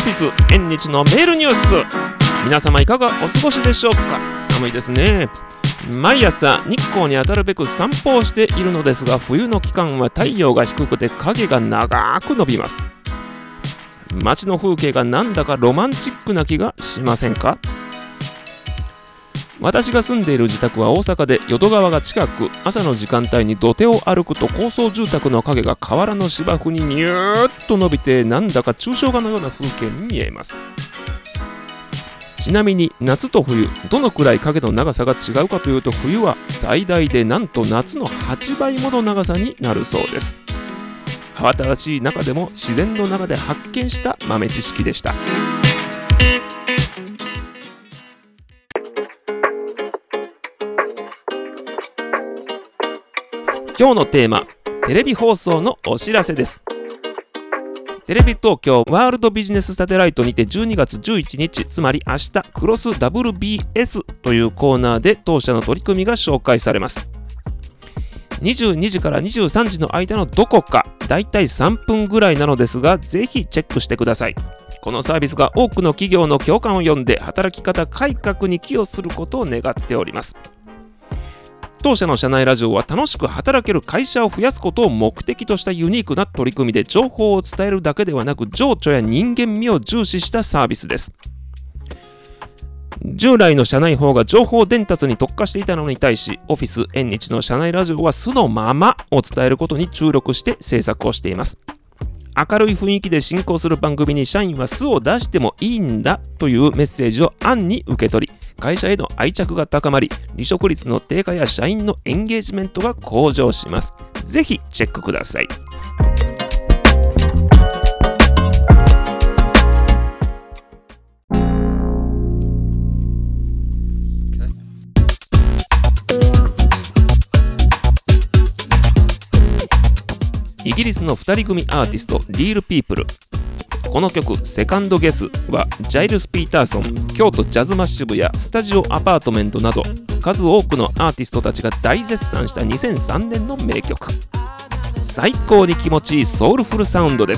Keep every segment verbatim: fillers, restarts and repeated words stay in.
フィス縁日のメールニュース。皆様いかがお過ごしでしょうか。寒いですね。毎朝日光に当たるべく散歩をしているのですが、冬の期間は太陽が低くて影が長く伸びます。街の風景がなんだかロマンチックな気がしませんか。私が住んでいる自宅は大阪で淀川が近く、朝の時間帯に土手を歩くと高層住宅の影が河原の芝生にニューッと伸びて、なんだか抽象画のような風景に見えます。ちなみに夏と冬どのくらい影の長さが違うかというと、冬は最大でなんと夏のはちばいもの長さになるそうです。慌ただしい中でも自然の中で発見した豆知識でした。今日のテーマ、テレビ放送のお知らせです。テレビ東京ワールドビジネスサテライトにてじゅうにがつじゅういちにち、つまり明日、クロス ダブリュービーエス というコーナーで当社の取り組みが紹介されます。にじゅうにじからにじゅうさんじの間のどこか、だいたいさんぷんぐらいなのですが、ぜひチェックしてください。このサービスが多くの企業の共感を呼んで、働き方改革に寄与することを願っております。当社の社内ラジオは楽しく働ける会社を増やすことを目的としたユニークな取り組みで、情報を伝えるだけではなく情緒や人間味を重視したサービスです。従来の社内法が情報伝達に特化していたのに対し、オフィス縁日の社内ラジオは素のままを伝えることに注力して制作をしています。明るい雰囲気で進行する番組に社員は素を出してもいいんだというメッセージを暗に受け取り、会社への愛着が高まり、離職率の低下や社員のエンゲージメントが向上します。ぜひチェックください。イギリスのふたり組アーティストリールピープル。この曲セカンドゲスはジャイルス・ピーターソン、京都ジャズマッシブやスタジオアパートメントなど数多くのアーティストたちが大絶賛したにせんさんねんの名曲。最高に気持ちいいソウルフルサウンドです。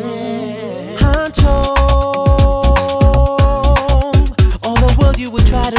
Try to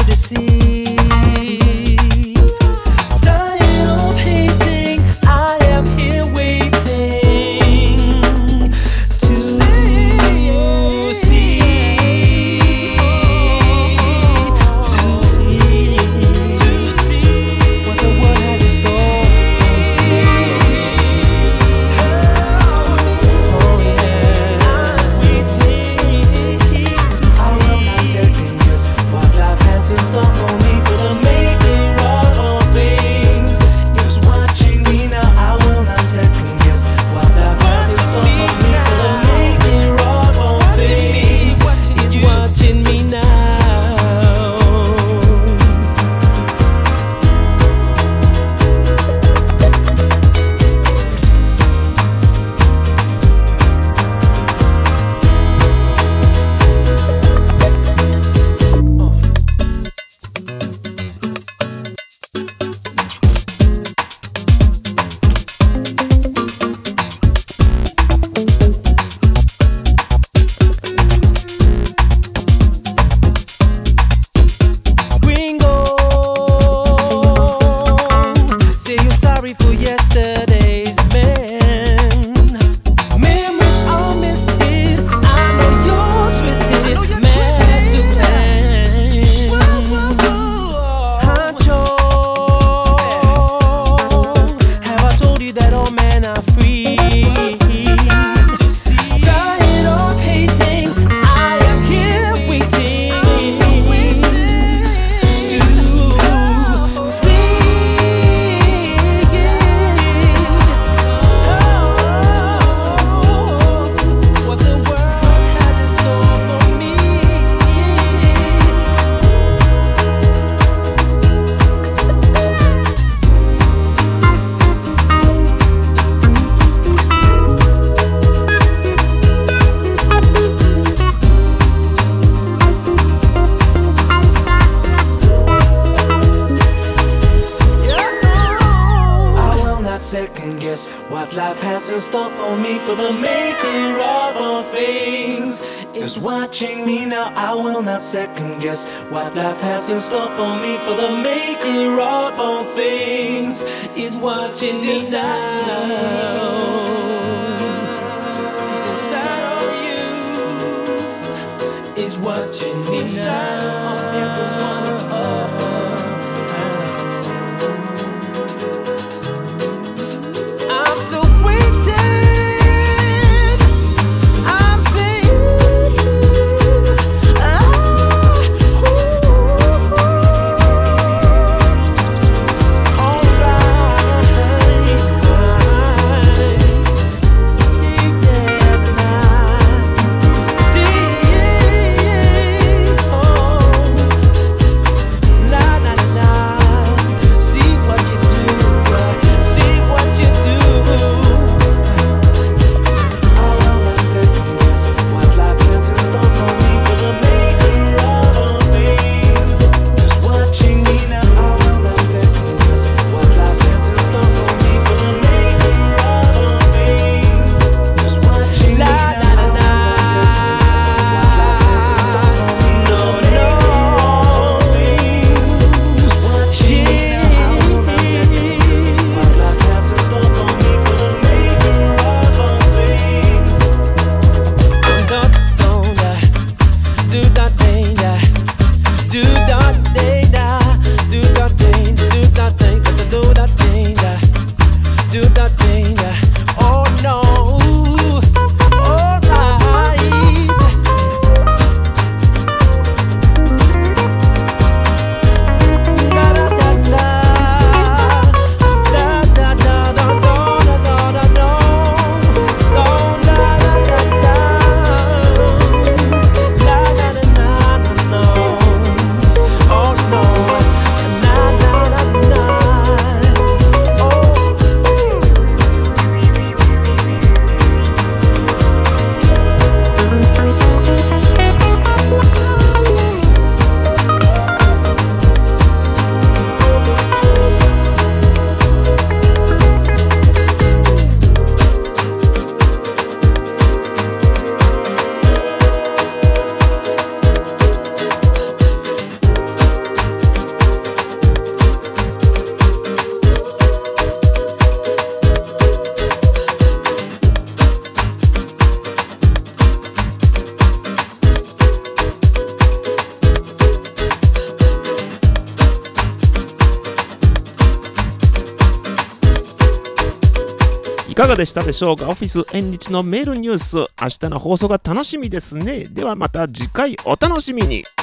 guess what life has in store for me. For the maker of all things is watching me now. I will not second guess what life has in store for me. For the maker of all things is watching me now. He's inside of you, is watching me now. Every one of us. I'm so waiting. I'm saying, ah, ooh, alright, la la la. See what you do, see what you do. いかがでしたでしょうか。オフィス縁日のメールニュース、明日の放送が楽しみですね。ではまた次回お楽しみに。